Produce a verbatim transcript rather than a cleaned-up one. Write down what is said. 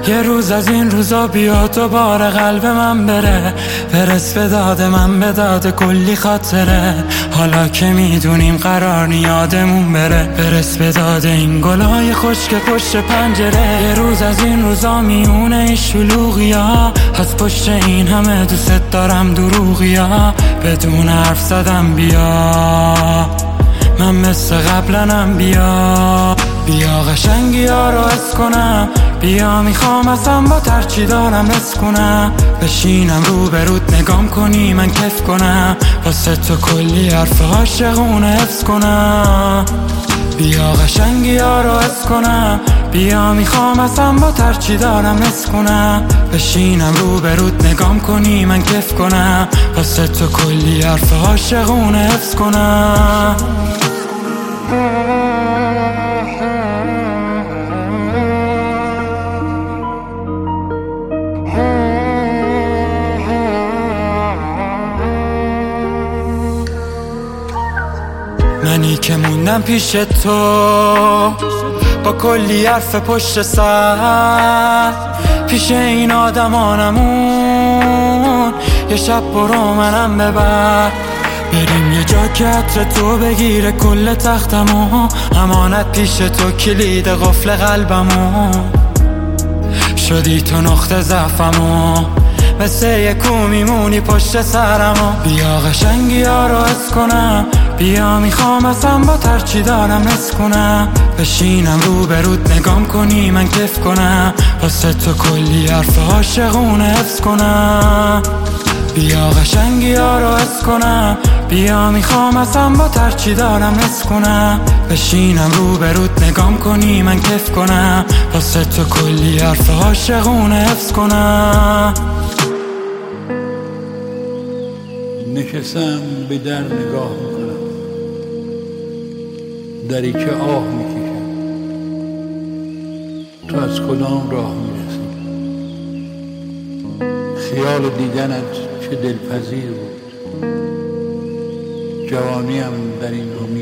یه روز از این روزا بیا دوباره قلب من بره، برس به داد من به داد کلی خاطره. حالا که میدونیم قرار نی یادمون بره، برس به داد این گلای خشک پشت پنجره. یه روز از این روزا میونه این شلوغیا، از پشت این همه دوست دارم دروغیا. بدون حرف زدم بیا، من مثل قبلنم بیا. بیا قشنگی ها رو حس کنم، بیا میخوام اصلا با ترچی دارم حس کنم. بشینم رو برود نگام کنی من کف کنم، واسه تو کلی حرف عاشقونه حفظ کنم. بیا قشنگی ها رو حس کنم، بیا میخوام اصلا با ترچی دارم حس کنم. بشینم رو برود نگام کنی من کف کنم، واسه تو کلی حرف عاشقونه حفظ کنم. منی که موندم پیش تو با کلی حرف پشت سر، پیش این آدمانمون یه شب برو منم ببر. بریم یه جا که عطر تو بگیره کل تختمو، امانت پیش تو کلید قفل قلبمو. شدی تو نقطه ضعفمو، مثل یکو میمونی پشت سرمو. بیا قشنگی ها رو حس کنم، بیا میخوام اصلا با ترچی دارم حس کنم. بشینم رو برود نگام کنی من کف کنم، واسه تو کلی حرف عاشقونه حفظ کنم. بیا قشنگی ها رو حس کنم، بیا میخوام اصلا با ترچی دارم حس کنم. بشینم رو برود نگام کنی من کف کنم، واسه تو کلی حرف عاشقونه حفظ کنم. نشستم به در نگاه میکنم، دری که آه میکشم. تو از کدام راه میرسی؟ خیال دیدنت چه دلپذیر بود. جوانیم در این رو